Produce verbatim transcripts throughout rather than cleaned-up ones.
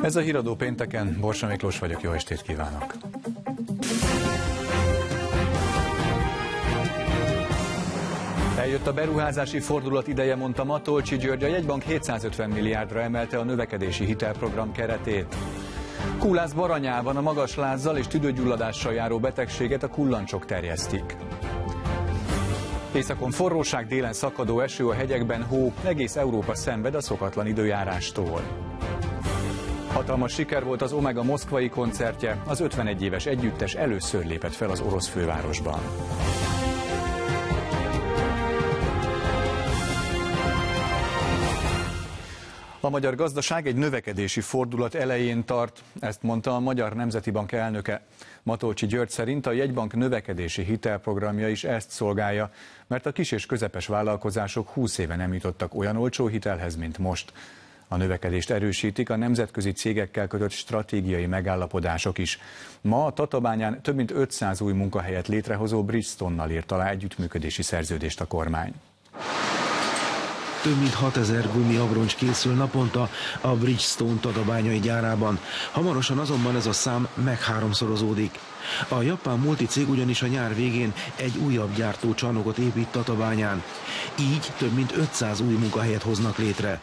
Ez a Híradó pénteken, Borsa Miklós vagyok, jó estét kívánok! Eljött a beruházási fordulat ideje, mondta Matolcsy György, a jegybank hétszázötven milliárdra emelte a növekedési hitelprogram keretét. Kulász Baranyában a magas lázzal és tüdőgyulladással járó betegséget a kullancsok terjesztik. Északon forróság, délen szakadó eső, a hegyekben hó, egész Európa szenved a szokatlan időjárástól. Hatalmas siker volt az Omega moszkvai koncertje, az ötvenegy éves együttes először lépett fel az orosz fővárosban. A magyar gazdaság egy növekedési fordulat elején tart, ezt mondta a Magyar Nemzeti Bank elnöke. Matolcsy György szerint a jegybank növekedési hitelprogramja is ezt szolgálja, mert a kis és közepes vállalkozások húsz éve nem jutottak olyan olcsó hitelhez, mint most. A növekedést erősítik a nemzetközi cégekkel kötött stratégiai megállapodások is. Ma a Tatabányán több mint ötszáz új munkahelyet létrehozó Bridgestone-nal írt alá együttműködési szerződést a kormány. Több mint hatezer gumiabroncs készül naponta a Bridgestone tatabányai gyárában. Hamarosan azonban ez a szám megháromszorozódik. A japán multicég ugyanis a nyár végén egy újabb gyártócsarnokot épít Tatabányán. Így több mint ötszáz új munkahelyet hoznak létre.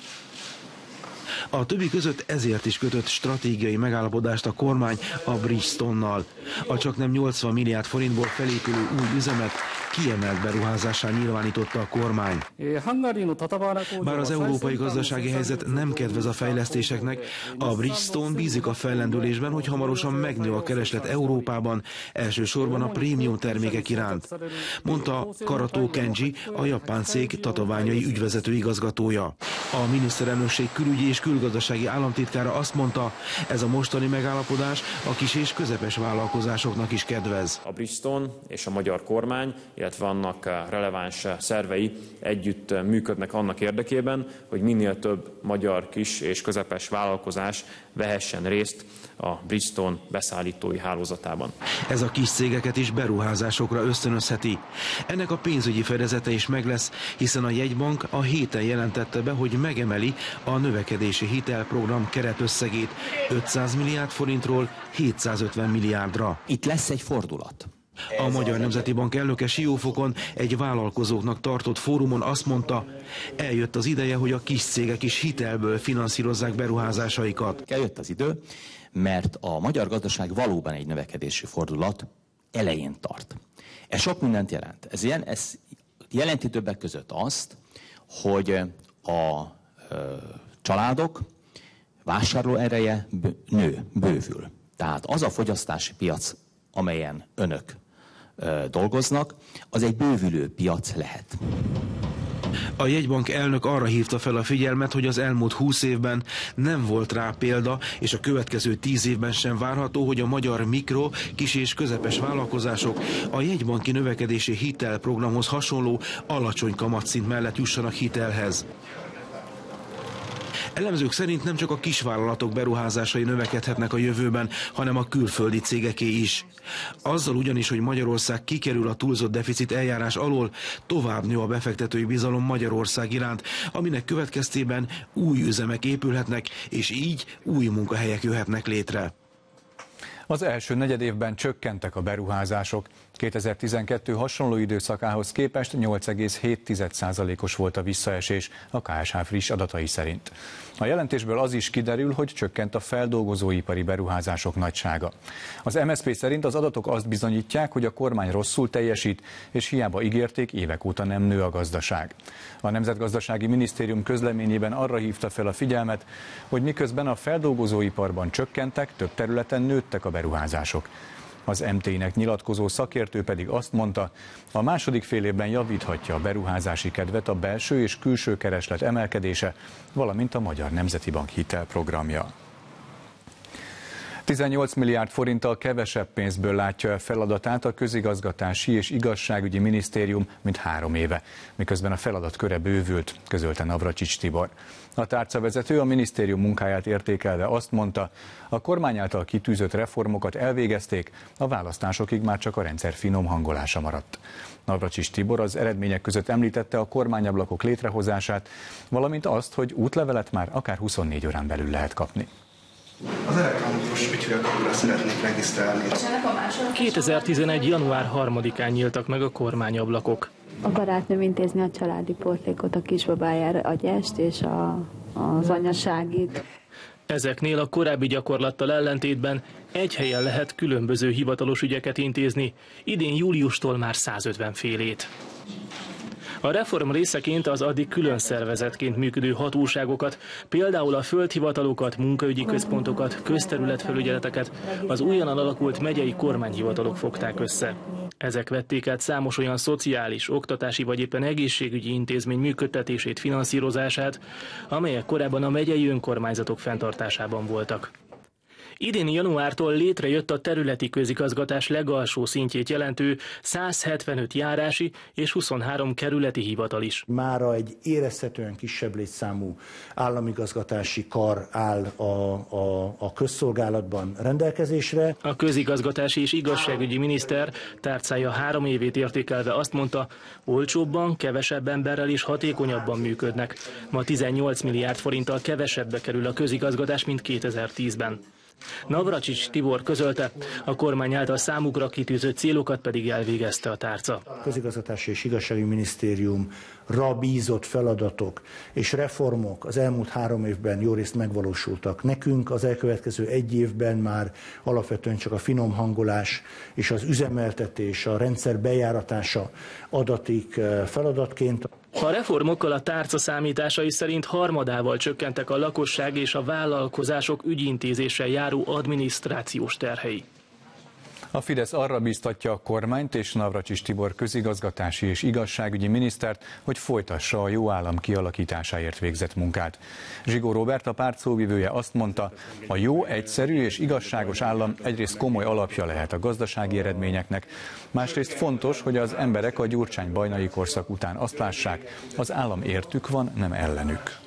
A többi között ezért is kötött stratégiai megállapodást a kormány a Bridgestone-nal. A csaknem nyolcvan milliárd forintból felépülő új üzemet kiemelt beruházással nyilvánította a kormány. Bár az európai gazdasági helyzet nem kedvez a fejlesztéseknek, a Bridgestone bízik a fellendülésben, hogy hamarosan megnő a kereslet Európában, elsősorban a prémium termékek iránt, mondta Karató Kenji, a japán cég tatabányai ügyvezető igazgatója. A miniszterelnökség külügyi és külgazdasági államtitkára azt mondta, ez a mostani megállapodás a kis és közepes vállalkozásoknak is kedvez. A Bridgestone és a magyar kormány, illetve annak releváns szervei együtt működnek annak érdekében, hogy minél több magyar kis és közepes vállalkozás vehessen részt a Bridgestone beszállítói hálózatában. Ez a kis cégeket is beruházásokra ösztönözheti. Ennek a pénzügyi fedezete is meg lesz, hiszen a jegybank a héten jelentette be, hogy megemeli a növekedési hitelprogram keretösszegét ötszáz milliárd forintról hétszázötven milliárdra. Itt lesz egy fordulat. A Magyar Nemzeti Bank elnöke Siófokon egy vállalkozóknak tartott fórumon azt mondta, eljött az ideje, hogy a kis cégek is hitelből finanszírozzák beruházásaikat. Eljött az idő, mert a magyar gazdaság valóban egy növekedési fordulat elején tart. Ez sok mindent jelent. Ez, ilyen, ez jelenti többek között azt, hogy a ö, családok vásárlóereje nő, bővül. Tehát az a fogyasztási piac, amelyen önök ö, dolgoznak, az egy bővülő piac lehet. A jegybank elnök arra hívta fel a figyelmet, hogy az elmúlt húsz évben nem volt rá példa, és a következő tíz évben sem várható, hogy a magyar mikro, kis és közepes vállalkozások a jegybanki növekedési hitelprogramhoz hasonló alacsony kamatszint mellett jussanak hitelhez. Elemzők szerint nem csak a kisvállalatok beruházásai növekedhetnek a jövőben, hanem a külföldi cégeké is. Azzal ugyanis, hogy Magyarország kikerül a túlzott deficit eljárás alól, tovább nő a befektetői bizalom Magyarország iránt, aminek következtében új üzemek épülhetnek, és így új munkahelyek jöhetnek létre. Az első negyedévben csökkentek a beruházások. kétezer-tizenkettő hasonló időszakához képest nyolc egész hét százalékos volt a visszaesés a ká es há friss adatai szerint. A jelentésből az is kiderül, hogy csökkent a feldolgozóipari beruházások nagysága. Az em es zé pé szerint az adatok azt bizonyítják, hogy a kormány rosszul teljesít, és hiába ígérték, évek óta nem nő a gazdaság. A Nemzetgazdasági Minisztérium közleményében arra hívta fel a figyelmet, hogy miközben a feldolgozóiparban csökkentek, több területen nőttek a beruházások. Az em té i-nek nyilatkozó szakértő pedig azt mondta, a második félévben javíthatja a beruházási kedvet a belső és külső kereslet emelkedése, valamint a Magyar Nemzeti Bank hitelprogramja. tizennyolc milliárd forinttal kevesebb pénzből látja el feladatát a Közigazgatási és Igazságügyi Minisztérium, mint három éve, miközben a feladat köre bővült, közölte Navracsics Tibor. A tárcavezető a minisztérium munkáját értékelve azt mondta, a kormány által kitűzött reformokat elvégezték, a választásokig már csak a rendszer finom hangolása maradt. Navracsics Tibor az eredmények között említette a kormányablakok létrehozását, valamint azt, hogy útlevelet már akár huszonnégy órán belül lehet kapni. Az elektronikus ügyfélkódra szeretnék regisztrálni. kétezer-tizenegy. január harmadikán nyíltak meg a kormányablakok. A barátnőm intézni a családi portékot a kisbabájára, a gyest és a, az anyaságit. Ezeknél a korábbi gyakorlattal ellentétben egy helyen lehet különböző hivatalos ügyeket intézni, idén júliustól már százötven félét. A reform részeként az addig külön szervezetként működő hatóságokat, például a földhivatalokat, munkaügyi központokat, közterületfelügyeleteket, az újonnan alakult megyei kormányhivatalok fogták össze. Ezek vették át számos olyan szociális, oktatási vagy éppen egészségügyi intézmény működtetését, finanszírozását, amelyek korábban a megyei önkormányzatok fenntartásában voltak. Idén januártól létrejött a területi közigazgatás legalsó szintjét jelentő száz hetvenöt járási és huszonhárom kerületi hivatal is. Mára egy érezhetően kisebb létszámú államigazgatási kar áll a, a, a közszolgálatban rendelkezésre. A közigazgatási és igazságügyi miniszter tárcája három évét értékelve azt mondta, olcsóbban, kevesebb emberrel és hatékonyabban működnek. Ma tizennyolc milliárd forinttal kevesebbe kerül a közigazgatás, mint kétezer-tízben. Navracsics Tibor közölte, a kormány által számukra kitűzött célokat pedig elvégezte a tárca. A Közigazgatási és Igazságügyi Minisztériumra bízott feladatok és reformok az elmúlt három évben jó részt megvalósultak. Nekünk az elkövetkező egy évben már alapvetően csak a finom hangolás és az üzemeltetés, a rendszer bejáratása adatik feladatként. A reformokkal a tárca számításai szerint harmadával csökkentek a lakosság és a vállalkozások ügyintézéssel járó adminisztrációs terhei. A Fidesz arra bíztatja a kormányt és Navracsics Tibor közigazgatási és igazságügyi minisztert, hogy folytassa a jó állam kialakításáért végzett munkát. Zsigó Róbert, a párt szóvivője azt mondta, a jó, egyszerű és igazságos állam egyrészt komoly alapja lehet a gazdasági eredményeknek, másrészt fontos, hogy az emberek a Gyurcsány-Bajnai korszak után azt lássák, az állam értük van, nem ellenük.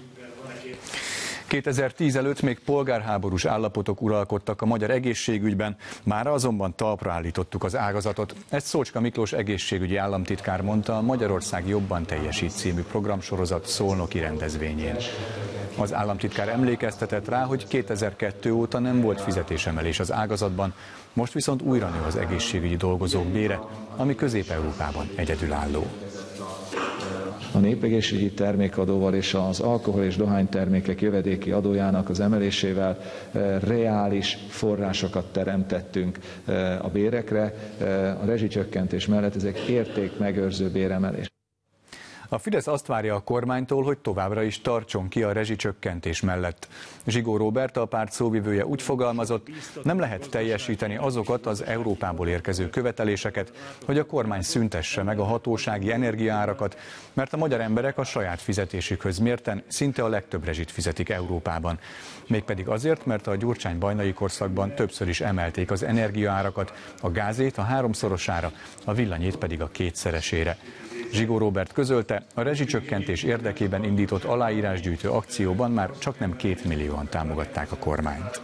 kétezer-tíz előtt még polgárháborús állapotok uralkodtak a magyar egészségügyben, mára azonban talpra állítottuk az ágazatot. Ezt Szócska Miklós egészségügyi államtitkár mondta a Magyarország jobban teljesít című programsorozat szolnoki rendezvényén. Az államtitkár emlékeztetett rá, hogy kétezer-kettő óta nem volt fizetésemelés az ágazatban, most viszont újra nő az egészségügyi dolgozók bére, ami Közép-Európában egyedülálló. A népegészségügyi termékadóval és az alkohol- és dohánytermékek jövedéki adójának az emelésével reális forrásokat teremtettünk a bérekre. A rezsicsökkentés mellett ezek értékmegőrző béremelés. A Fidesz azt várja a kormánytól, hogy továbbra is tartson ki a rezsicsökkentés mellett. Zsigó Róbert, a párt szóvivője úgy fogalmazott, nem lehet teljesíteni azokat az Európából érkező követeléseket, hogy a kormány szüntesse meg a hatósági energiaárakat, mert a magyar emberek a saját fizetésükhöz mérten szinte a legtöbb rezsit fizetik Európában. Mégpedig azért, mert a Gyurcsány-Bajnai korszakban többször is emelték az energiaárakat, a gázét a háromszorosára, a villanyét pedig a kétszeresére. Zsigó Róbert közölte, a rezsicsökkentés érdekében indított aláírásgyűjtő akcióban már csak nem két millióan támogatták a kormányt.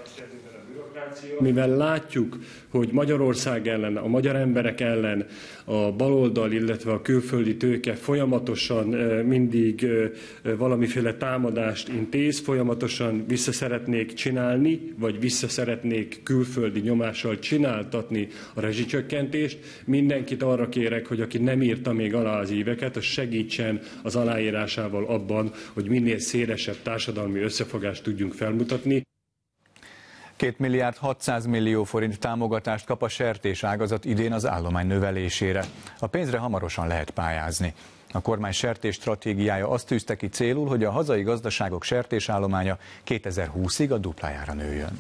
Mivel látjuk, hogy Magyarország ellen, a magyar emberek ellen a baloldal, illetve a külföldi tőke folyamatosan mindig valamiféle támadást intéz, folyamatosan vissza szeretnék csinálni, vagy vissza szeretnék külföldi nyomással csináltatni a rezsicsökkentést. Mindenkit arra kérek, hogy aki nem írta még alá az éveket, az segítsen az aláírásával abban, hogy minél szélesebb társadalmi összefogást tudjunk felmutatni. két milliárd hatszáz millió forint támogatást kap a sertéságazat idén az állomány növelésére. A pénzre hamarosan lehet pályázni. A kormány sertés stratégiája azt tűzte ki célul, hogy a hazai gazdaságok sertésállománya kétezer-húszig a duplájára nőjön.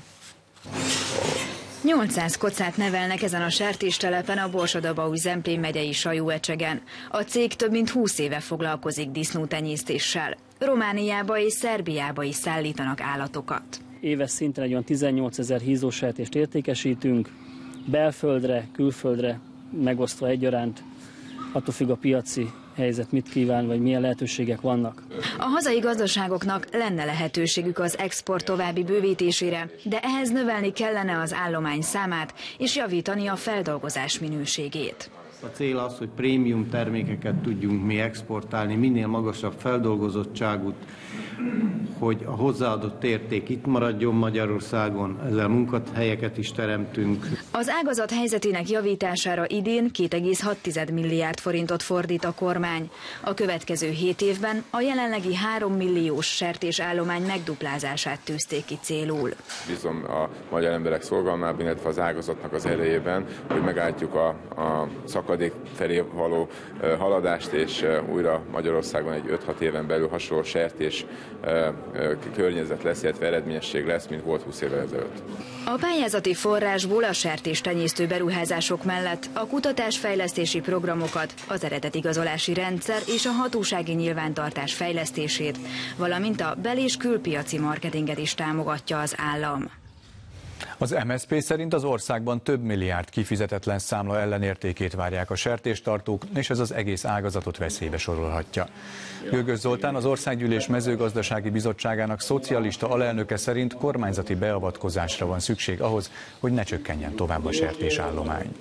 nyolcszáz kocát nevelnek ezen a sertéstelepen a Borsod-Abaúj-Zemplén megyei Sajóecsegen. A cég több mint húsz éve foglalkozik disznótenyésztéssel. Romániába és Szerbiába is szállítanak állatokat. Éves szinten egy olyan tizennyolcezer hízósertést értékesítünk, belföldre, külföldre megosztva egyaránt, attól függ a piaci helyzet mit kíván, vagy milyen lehetőségek vannak. A hazai gazdaságoknak lenne lehetőségük az export további bővítésére, de ehhez növelni kellene az állomány számát és javítani a feldolgozás minőségét. A cél az, hogy prémium termékeket tudjunk mi exportálni, minél magasabb feldolgozottságút, hogy a hozzáadott érték itt maradjon Magyarországon, ezzel munkahelyeket is teremtünk. Az ágazat helyzetének javítására idén két egész hat milliárd forintot fordít a kormány. A következő hét évben a jelenlegi három milliós sertésállomány megduplázását tűzték ki célul. Bízom a magyar emberek szolgalmában, illetve az ágazatnak az erejében, hogy megálltjuk a, a szakadék felé való haladást, és újra Magyarországon egy öt-hat éven belül hasonló sertés környezet lesz, illetve eredményesség lesz, mint volt húsz évvel ezelőtt. A pályázati forrásból a sertéstenyésztő beruházások mellett a kutatásfejlesztési programokat, az eredetigazolási rendszer és a hatósági nyilvántartás fejlesztését, valamint a bel- és külpiaci marketinget is támogatja az állam. Az em es zé pé szerint az országban több milliárd kifizetetlen számla ellenértékét várják a sertéstartók, és ez az egész ágazatot veszélybe sorolhatja. Gögös Zoltán, az Országgyűlés mezőgazdasági bizottságának szocialista alelnöke szerint kormányzati beavatkozásra van szükség ahhoz, hogy ne csökkenjen tovább a sertésállomány.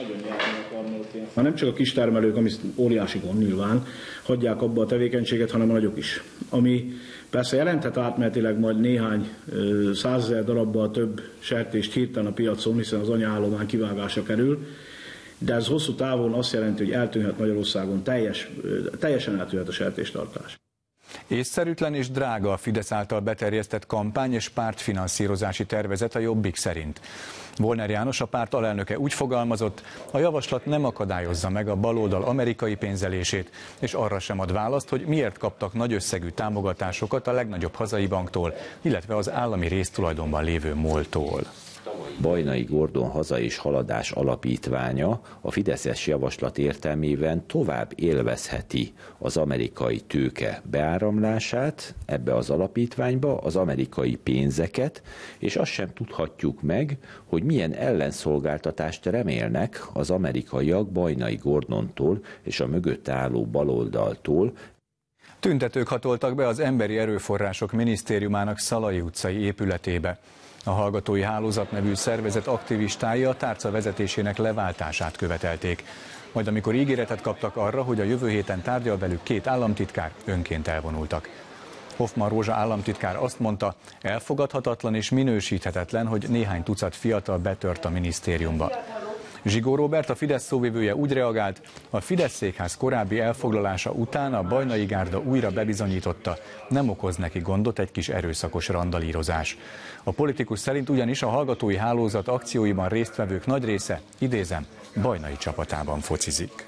Ha nem csak a kistermelők, ami óriási gond nyilván, hagyják abba a tevékenységet, hanem a nagyok is. Ami persze jelenthet átmenetileg majd néhány százezer darabbal több sertést hirtelen a piacon, hiszen az anyaállomány kivágása kerül, de ez hosszú távon azt jelenti, hogy eltűnhet Magyarországon, teljes, teljesen eltűnhet a sertéstartás. Észszerűtlen és drága a Fidesz által beterjesztett kampány és pártfinanszírozási tervezet a Jobbik szerint. Volner János, a párt alelnöke úgy fogalmazott, a javaslat nem akadályozza meg a baloldal amerikai pénzelését, és arra sem ad választ, hogy miért kaptak nagy összegű támogatásokat a legnagyobb hazai banktól, illetve az állami résztulajdonban lévő MOL-tól. Bajnai Gordon Haza és Haladás Alapítványa a fideszes javaslat értelmében tovább élvezheti az amerikai tőke beáramlását ebbe az alapítványba, az amerikai pénzeket, és azt sem tudhatjuk meg, hogy milyen ellenszolgáltatást remélnek az amerikaiak Bajnai Gordontól és a mögötte álló baloldaltól. Tüntetők hatoltak be az Emberi Erőforrások Minisztériumának Szalai utcai épületébe. A Hallgatói Hálózat nevű szervezet aktivistái a tárca vezetésének leváltását követelték. Majd amikor ígéretet kaptak arra, hogy a jövő héten tárgyal velük két államtitkár, önként elvonultak. Hoffman Rózsa államtitkár azt mondta, elfogadhatatlan és minősíthetetlen, hogy néhány tucat fiatal betört a minisztériumba. Zsigó Róbert, a Fidesz szóvivője úgy reagált, a Fidesz székház korábbi elfoglalása után a Bajnai Gárda újra bebizonyította, nem okoz neki gondot egy kis erőszakos randalírozás. A politikus szerint ugyanis a Hallgatói Hálózat akcióiban résztvevők nagy része, idézem, Bajnai csapatában focizik.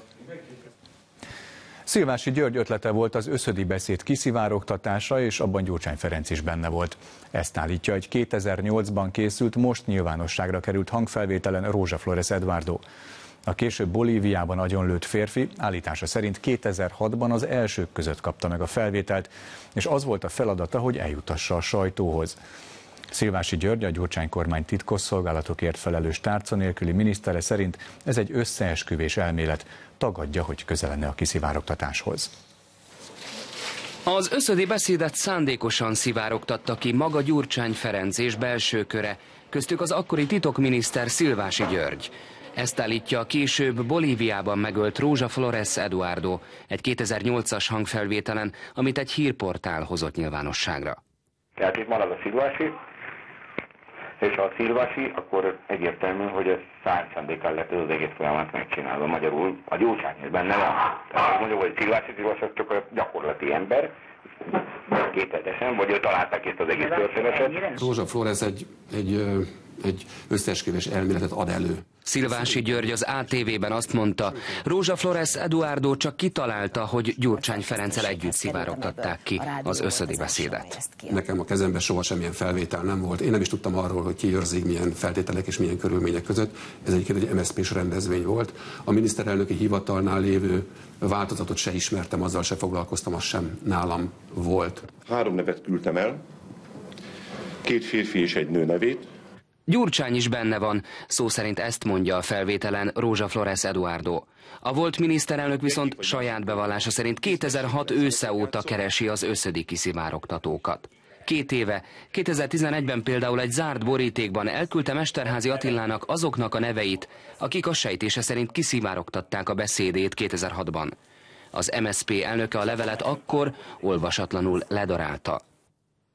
Szilvási György ötlete volt az összödi beszéd kiszivárogtatása, és abban Gyurcsány Ferenc is benne volt. Ezt állítja egy kétezer-nyolcban készült, most nyilvánosságra került hangfelvételen Rózsa Flores Eduardo. A később Bolíviában agyonlőtt férfi állítása szerint kétezer-hatban az elsők között kapta meg a felvételt, és az volt a feladata, hogy eljutassa a sajtóhoz. Szilvási György, a Gyurcsány kormány titkosszolgálatokért felelős tárca nélküli minisztere szerint ez egy összeesküvés elmélet, tagadja, hogy köze lenne a kiszivárogtatáshoz. Az összödi beszédet szándékosan szivárogtatta ki maga Gyurcsány Ferenc és belső köre, köztük az akkori titokminiszter Szilvási György. Ezt állítja a később Bolíviában megölt Rózsa Flores Eduardo egy kétezer-nyolcas hangfelvételen, amit egy hírportál hozott nyilvánosságra. Tehát itt marad a Szilvási, és ha a Szilvási, akkor egyértelmű, hogy ez száz szándékkal lett az egész folyamat megcsinálva. Magyarul a Gyurcsány is benne van. Tehát mondjuk, hogy Szilvási, Szilvási csak a gyakorlati ember, kétletesen, vagy ő találták ezt az egész történetet. Rózsa Flores egy, egy, egy összeesküvés elméletet ad elő. Szilvási György az á té vében azt mondta, Rózsa Flores Eduardo csak kitalálta, hogy Gyurcsány Ferenccel együtt szivárogtatták ki az összödi beszédet. Nekem a kezemben soha semmilyen felvétel nem volt. Én nem is tudtam arról, hogy ki őrzik, milyen feltételek és milyen körülmények között. Ez egyébként egy em es zé pés rendezvény volt. A miniszterelnöki hivatalnál lévő változatot se ismertem, azzal se foglalkoztam, az sem nálam volt. Három nevet küldtem el, két férfi és egy nő nevét. Gyurcsány is benne van, szó szerint ezt mondja a felvételen Rózsa Flores Eduardo. A volt miniszterelnök viszont saját bevallása szerint kétezer-hat ősze óta keresi az összödi kiszivárogtatókat. Két éve, kétezer-tizenegyben például egy zárt borítékban elküldte Mesterházy Attilának azoknak a neveit, akik a sejtése szerint kiszivárogtatták a beszédét kétezer-hatban. Az em es zé pé elnöke a levelet akkor olvasatlanul ledarálta.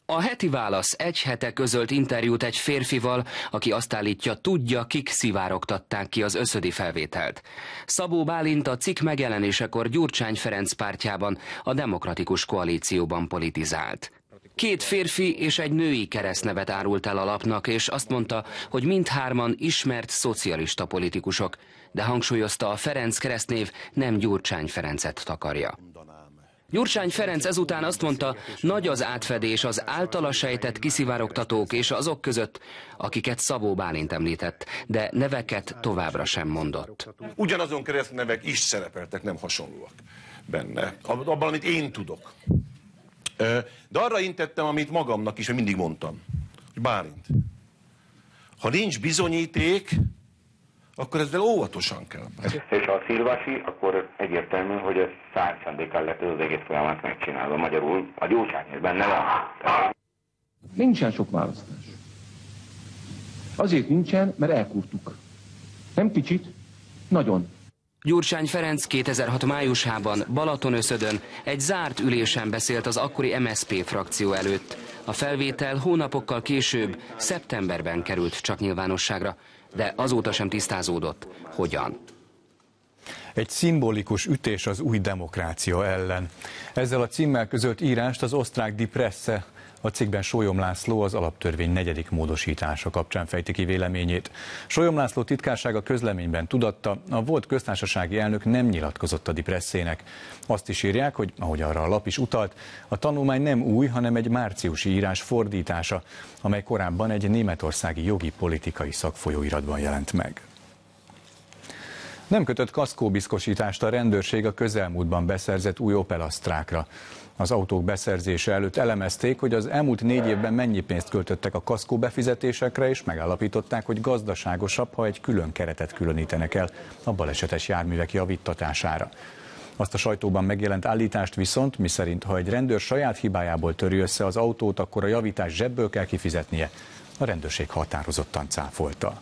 A Heti Válasz egy hete közölt interjút egy férfival, aki azt állítja, tudja, kik szivárogtatták ki az összödi felvételt. Szabó Bálint a cikk megjelenésekor Gyurcsány Ferenc pártjában, a Demokratikus Koalícióban politizált. Két férfi és egy női keresztnevet árult el a lapnak, és azt mondta, hogy mindhárman ismert szocialista politikusok, de hangsúlyozta, a Ferenc keresztnév nem Gyurcsány Ferencet takarja. Gyurcsány Ferenc ezután azt mondta, nagy az átfedés az általa sejtett kiszivárogtatók és azok között, akiket Szabó Bálint említett, de neveket továbbra sem mondott. Ugyanazon keresztnevek is szerepeltek, nem hasonlóak benne, abban, amit én tudok. De arra intettem, amit magamnak is mindig mondtam, hogy Bálint, ha nincs bizonyíték, akkor ezzel óvatosan kell. És a Szilvási, akkor egyértelmű, hogy ez száz szándékkal lett az egész folyamat megcsinálva. Magyarul a gyógyságnél benne van. Nincsen sok választás. Azért nincsen, mert elkurtuk. Nem kicsit, nagyon. Gyurcsány Ferenc kétezer-hat májusában Balatonöszödön egy zárt ülésen beszélt az akkori em es zé pé frakció előtt. A felvétel hónapokkal később, szeptemberben került csak nyilvánosságra, de azóta sem tisztázódott, hogyan. Egy szimbolikus ütés az új demokrácia ellen. Ezzel a címmel közölt írást az osztrák Die Presse, a cikkben Sólyom László az alaptörvény negyedik módosítása kapcsán fejti ki véleményét. Sólyom László titkársága közleményben tudatta, a volt köztársasági elnök nem nyilatkozott a Die Pressének. Azt is írják, hogy, ahogy arra a lap is utalt, a tanulmány nem új, hanem egy márciusi írás fordítása, amely korábban egy németországi jogi politikai szakfolyóiratban jelent meg. Nem kötött kaszkóbiztosítást a rendőrség a közelmúltban beszerzett új Opel Astrákra. Az autók beszerzése előtt elemezték, hogy az elmúlt négy évben mennyi pénzt költöttek a kaszkó befizetésekre, és megállapították, hogy gazdaságosabb, ha egy külön keretet különítenek el a balesetes járművek javítatására. Azt a sajtóban megjelent állítást viszont, miszerint ha egy rendőr saját hibájából töri össze az autót, akkor a javítás zsebből kell kifizetnie, a rendőrség határozottan cáfolta.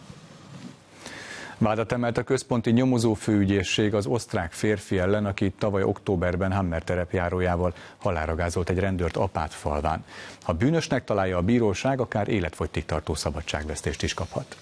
Vádat emelt a központi nyomozófőügyészség az osztrák férfi ellen, aki tavaly októberben Hammer terepjárójával halálra gázolt egy rendőrt Apátfalván. Ha bűnösnek találja a bíróság, akár életfogytig tartó szabadságvesztést is kaphat.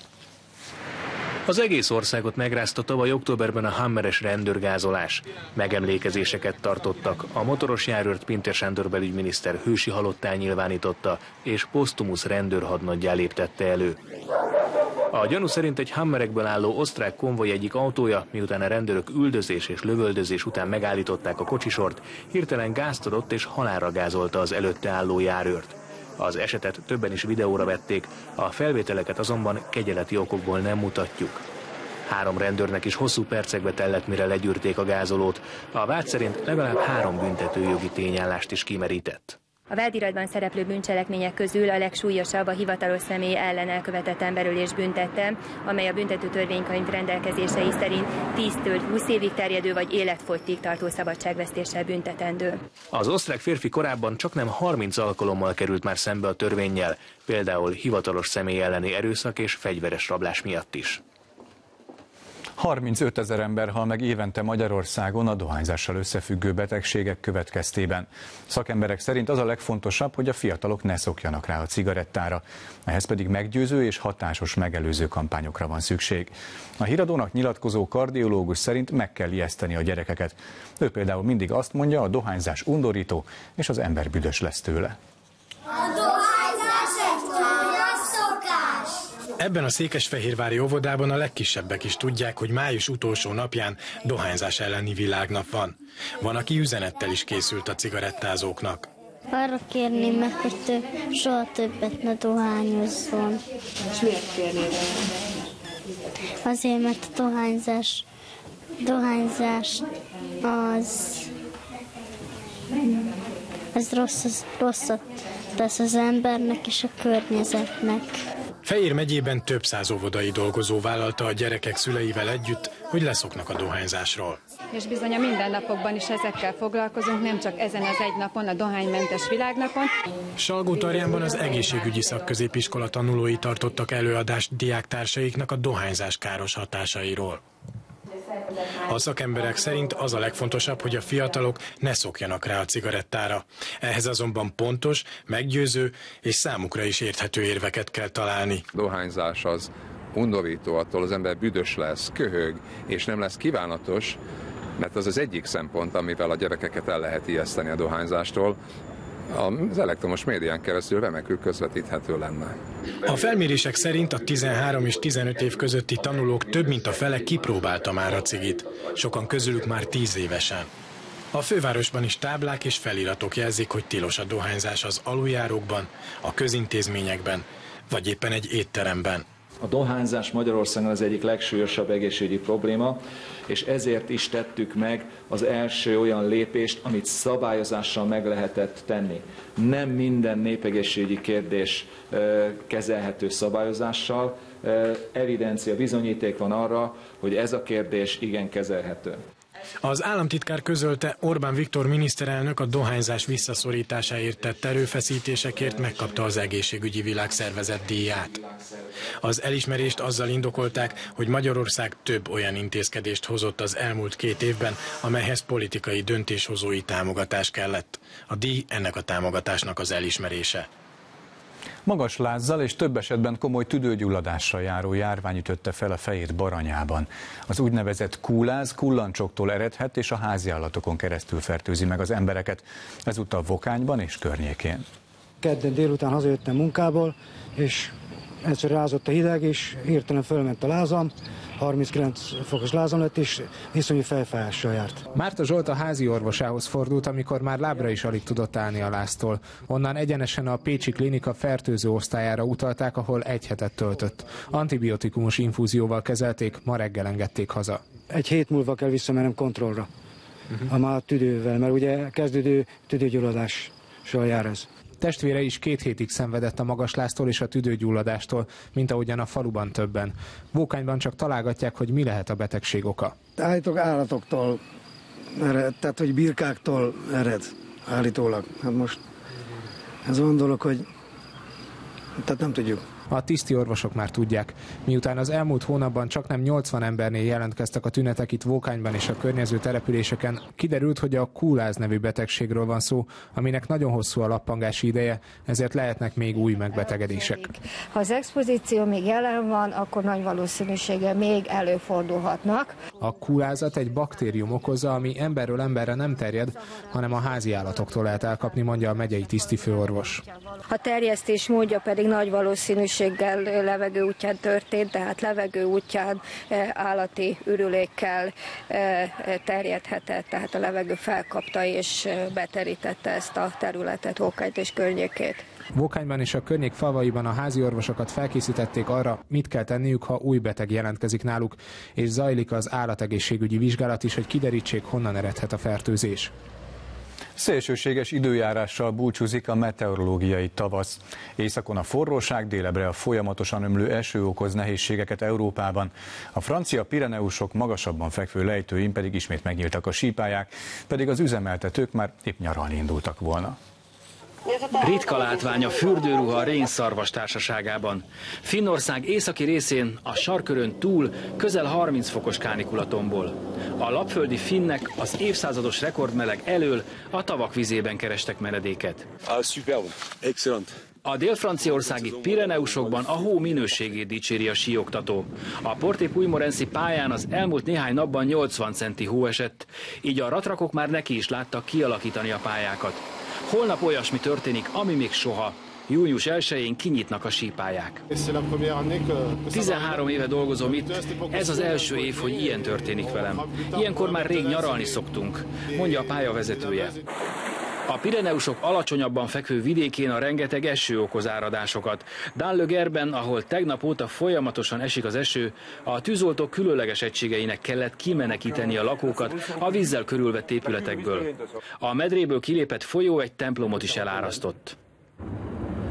Az egész országot megrázta tavaly októberben a hammeres rendőrgázolás. Megemlékezéseket tartottak, a motoros járőrt Pintér Sándor belügyminiszter hősi halottá nyilvánította, és posztumusz rendőrhadnaggyá léptette elő. A gyanú szerint egy hammerekből álló osztrák konvoj egyik autója, miután a rendőrök üldözés és lövöldözés után megállították a kocsisort, hirtelen gázt adott és halálra gázolta az előtte álló járőrt. Az esetet többen is videóra vették, a felvételeket azonban kegyeleti okokból nem mutatjuk. Három rendőrnek is hosszú percekbe tellett, mire legyűrték a gázolót. A vád szerint legalább három büntetőjogi tényállást is kimerített. A vádiratban szereplő bűncselekmények közül a legsúlyosabb a hivatalos személy ellen elkövetett emberölés büntette, amely a büntetőtörvénykönyv rendelkezései szerint tíztől húsz évig terjedő vagy életfogytig tartó szabadságvesztéssel büntetendő. Az osztrák férfi korábban csaknem harminc alkalommal került már szembe a törvénnyel, például hivatalos személy elleni erőszak és fegyveres rablás miatt is. harmincöt ezer ember hal meg évente Magyarországon a dohányzással összefüggő betegségek következtében. Szakemberek szerint az a legfontosabb, hogy a fiatalok ne szokjanak rá a cigarettára. Ehhez pedig meggyőző és hatásos megelőző kampányokra van szükség. A Híradónak nyilatkozó kardiológus szerint meg kell ijeszteni a gyerekeket. Ő például mindig azt mondja, a dohányzás undorító, és az ember büdös lesz tőle. Ebben a székesfehérvári óvodában a legkisebbek is tudják, hogy május utolsó napján dohányzás elleni világnap van. Van, aki üzenettel is készült a cigarettázóknak. Arra kérném meg, hogy tő, soha többet ne dohányozzon. És miért kérnéd? Azért, mert a dohányzás, dohányzás az, az rossz, rosszat tesz az embernek és a környezetnek. Fejér megyében több száz óvodai dolgozó vállalta a gyerekek szüleivel együtt, hogy leszoknak a dohányzásról. És bizony a mindennapokban is ezekkel foglalkozunk, nem csak ezen az egy napon, a dohánymentes világnapon. Salgótarjánban az egészségügyi szakközépiskola tanulói tartottak előadást diáktársaiknak a dohányzás káros hatásairól. A szakemberek szerint az a legfontosabb, hogy a fiatalok ne szokjanak rá a cigarettára. Ehhez azonban pontos, meggyőző és számukra is érthető érveket kell találni. A dohányzás az undorító, attól az ember büdös lesz, köhög, és nem lesz kívánatos, mert az az egyik szempont, amivel a gyerekeket el lehet ijeszteni a dohányzástól. Az elektromos médián keresztül remekül közvetíthető lenne. A felmérések szerint a tizenhárom és tizenöt év közötti tanulók több mint a fele kipróbálta már a cigit. Sokan közülük már tíz évesen. A fővárosban is táblák és feliratok jelzik, hogy tilos a dohányzás az aluljárókban, a közintézményekben, vagy éppen egy étteremben. A dohányzás Magyarországon az egyik legsúlyosabb egészségügyi probléma, és ezért is tettük meg az első olyan lépést, amit szabályozással meg lehetett tenni. Nem minden népegészségügyi kérdés kezelhető szabályozással, evidencia, bizonyíték van arra, hogy ez a kérdés igen kezelhető. Az államtitkár közölte, Orbán Viktor miniszterelnök a dohányzás visszaszorításáért tett erőfeszítésekért megkapta az egészségügyi világszervezet díját. Az elismerést azzal indokolták, hogy Magyarország több olyan intézkedést hozott az elmúlt két évben, amelyhez politikai döntéshozói támogatás kellett. A díj ennek a támogatásnak az elismerése. Magas lázzal és több esetben komoly tüdőgyulladással járó járvány ütötte fel a fejét Baranyában. Az úgynevezett kúláz kullancsoktól eredhet és a háziállatokon keresztül fertőzi meg az embereket. Ezúttal Vokányban és környékén. Kedden délután hazajöttem munkából, és egyszer rázott a hideg, és hirtelen fölment a lázam. harminckilenc fokos lázam lett, és iszonyú fejfájással járt. Márta Zsolt a házi orvosához fordult, amikor már lábra is alig tudott állni a láztól. Onnan egyenesen a Pécsi Klinika fertőző osztályára utalták, ahol egy hetet töltött. Antibiotikumos infúzióval kezelték, ma reggel engedték haza. Egy hét múlva kell visszamennem kontrollra, uh-huh. a már tüdővel, mert ugye kezdődő tüdőgyulladással jár ez. Testvére is két hétig szenvedett a magasláztól és a tüdőgyulladástól, mint ahogyan a faluban többen. Vókányban csak találgatják, hogy mi lehet a betegség oka. Állítólag állatoktól ered, tehát hogy birkáktól ered állítólag. Hát most ez olyan dolog, hogy tehát nem tudjuk. A tiszti orvosok már tudják. Miután az elmúlt hónapban csaknem nyolcvan embernél jelentkeztek a tünetek itt Vókányban és a környező településeken, kiderült, hogy a kúláz nevű betegségről van szó, aminek nagyon hosszú a lappangási ideje, ezért lehetnek még új megbetegedések. Ha az expozíció még jelen van, akkor nagy valószínűséggel még előfordulhatnak. A kúlázat egy baktérium okozza, ami emberről emberre nem terjed, hanem a háziállatoktól lehet elkapni, mondja a megyei tisztifőorvos. A terjesztés módja pedig nagy valószínűséggel levegő útján történt, tehát levegő útján állati ürülékkel terjedhetett, tehát a levegő felkapta és beterítette ezt a területet, Vókányt és környékét. Vókányban és a környék falvaiban a házi orvosokat felkészítették arra, mit kell tenniük, ha új beteg jelentkezik náluk, és zajlik az állategészségügyi vizsgálat is, hogy kiderítsék, honnan eredhet a fertőzés. Szélsőséges időjárással búcsúzik a meteorológiai tavasz. Északon a forróság, délebre a folyamatosan ömlő eső okoz nehézségeket Európában. A francia Pireneusok magasabban fekvő lejtőin pedig ismét megnyíltak a sípályák, pedig az üzemeltetők már épp nyaralni indultak volna. Ritka látvány a fürdőruha a rénszarvas társaságában. Finnország északi részén a sarkörön túl közel harminc fokos kánikula tombol. A lapföldi finnek az évszázados rekordmeleg elől a tavak vizében kerestek menedéket. A dél-franciaországi Pireneusokban a hó minőségét dicséri a síoktató. A Porté Puimorensi pályán az elmúlt néhány napban nyolcvan centi hó esett, így a ratrakok már neki is láttak kialakítani a pályákat. Holnap olyasmi történik, ami még soha. június elsején kinyitnak a sípályák. tizenhárom éve dolgozom itt, ez az első év, hogy ilyen történik velem. Ilyenkor már rég nyaralni szoktunk, mondja a pályavezetője. A Pireneusok alacsonyabban fekvő vidékén a rengeteg eső okoz áradásokat. Dán-le-Gerben, ahol tegnap óta folyamatosan esik az eső, a tűzoltók különleges egységeinek kellett kimenekíteni a lakókat a vízzel körülvett épületekből. A medréből kilépett folyó egy templomot is elárasztott.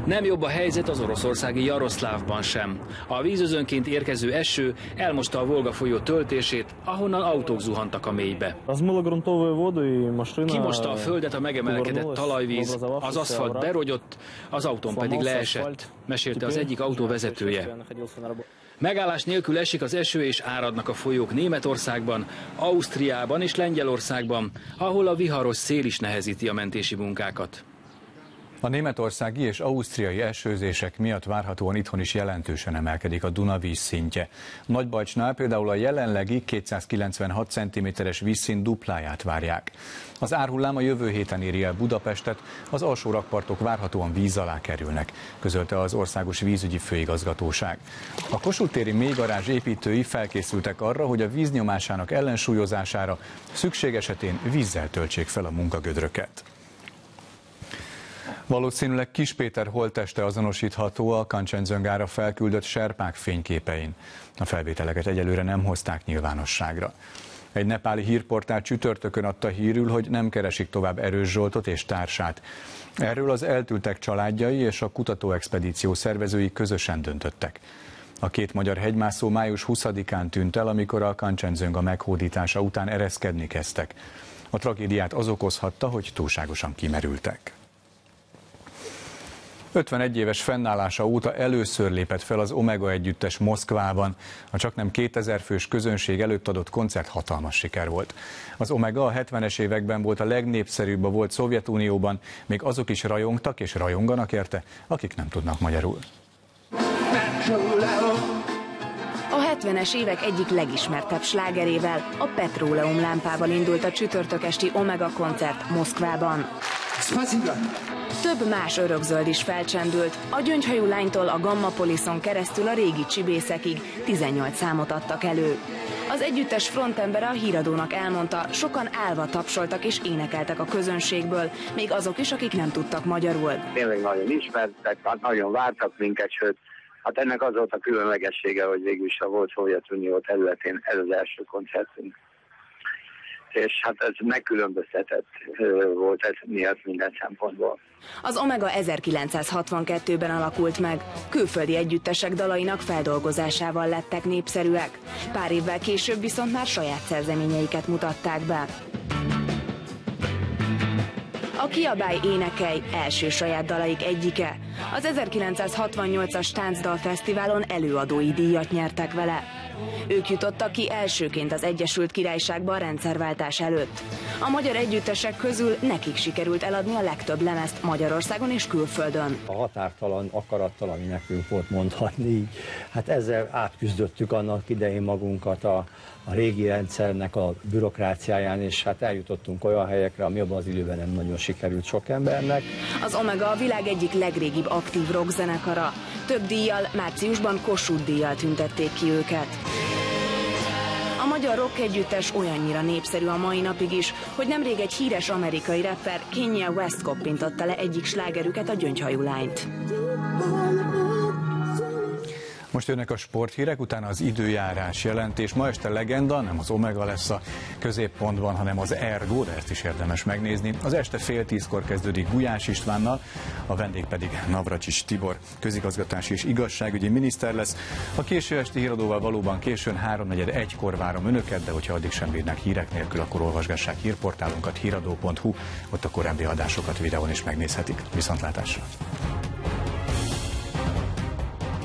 Nem jobb a helyzet az oroszországi Jaroszlávban sem. A vízözönként érkező eső elmosta a Volga folyó töltését, ahonnan autók zuhantak a mélybe. Kimosta a földet a megemelkedett talajvíz, az aszfalt berogyott, az autón pedig leesett, mesélte az egyik autó vezetője. Megállás nélkül esik az eső és áradnak a folyók Németországban, Ausztriában és Lengyelországban, ahol a viharos szél is nehezíti a mentési munkákat. A németországi és ausztriai esőzések miatt várhatóan itthon is jelentősen emelkedik a Duna vízszintje. Nagybajcsnál például a jelenlegi kétszázkilencvenhat centiméteres vízszint dupláját várják. Az árhullám a jövő héten éri el Budapestet, az alsó rakpartok várhatóan víz alá kerülnek, közölte az Országos Vízügyi Főigazgatóság. A Kossuth téri mélygarázs építői felkészültek arra, hogy a víz nyomásának ellensúlyozására szükség esetén vízzel töltsék fel a munkagödröket. Valószínűleg Kis Péter holtteste azonosítható a Kancsenjungára felküldött serpák fényképein. A felvételeket egyelőre nem hozták nyilvánosságra. Egy nepáli hírportál csütörtökön adta hírül, hogy nem keresik tovább Erős Zsoltot és társát. Erről az eltűntek családjai és a kutatóexpedíció szervezői közösen döntöttek. A két magyar hegymászó május huszadikán tűnt el, amikor a Kancsenjunga meghódítása után ereszkedni kezdtek. A tragédiát az okozhatta, hogy túlságosan kimerültek. ötvenegy éves fennállása óta először lépett fel az Omega együttes Moszkvában. A csaknem kétezer fős közönség előtt adott koncert hatalmas siker volt. Az Omega a hetvenes években volt a legnépszerűbb a volt Szovjetunióban, még azok is rajongtak és rajonganak érte, akik nem tudnak magyarul. A hetvenes évek egyik legismertebb slágerével, a Petróleum lámpával indult a csütörtök esti Omega koncert Moszkvában. Több más örökzöld is felcsendült, a gyöngyhajú lánytól a Gammapoliszon keresztül a régi csibészekig tizennyolc számot adtak elő. Az együttes frontembere a híradónak elmondta, sokan állva tapsoltak és énekeltek a közönségből, még azok is, akik nem tudtak magyarul. Tényleg nagyon ismertek, hát nagyon vártak minket, sőt, hát ennek az volt a különlegessége, hogy végül is a volt Szovjetunió területén ez az első koncertünk. És hát ez megkülönböztetett volt ez miatt minden szempontból. Az Omega ezerkilencszázhatvankettőben alakult meg. Külföldi együttesek dalainak feldolgozásával lettek népszerűek. Pár évvel később viszont már saját szerzeményeiket mutatták be. A Kiabálj énekelj első saját dalaik egyike. Az ezerkilencszázhatvannyolcas Táncdalfesztiválon előadói díjat nyertek vele. Ők jutottak ki elsőként az Egyesült Királyságba a rendszerváltás előtt. A magyar együttesek közül nekik sikerült eladni a legtöbb lemezt Magyarországon és külföldön. A határtalan akarattal, ami nekünk volt mondhatni így, hát ezzel átküzdöttük annak idején magunkat a, a régi rendszernek a bürokráciáján, és hát eljutottunk olyan helyekre, ami abban az időben nem nagyon sikerült sok embernek. Az Omega a világ egyik legrégibb aktív rockzenekara. Több díjjal, márciusban Kossuth díjjal tüntették ki őket. A magyar rock együttes olyannyira népszerű a mai napig is, hogy nemrég egy híres amerikai rapper, Kanye West koppintotta le egyik slágerüket, a Gyöngyhajú lányt. Most jönnek a sporthírek, utána az időjárás jelentés. Ma este legenda, nem az Omega lesz a középpontban, hanem az Ergo, de ezt is érdemes megnézni. Az este fél tízkor kezdődik Gulyás Istvánnal, a vendég pedig Navracsics Tibor, közigazgatási és igazságügyi miniszter lesz. A késő esti híradóval valóban későn háromnegyed egykor várom önöket, de hogyha addig sem bírnak hírek nélkül, akkor olvasgassák hírportálunkat, híradó pont hu, ott a korábbi adásokat videón is megnézhetik. Viszontlátásra!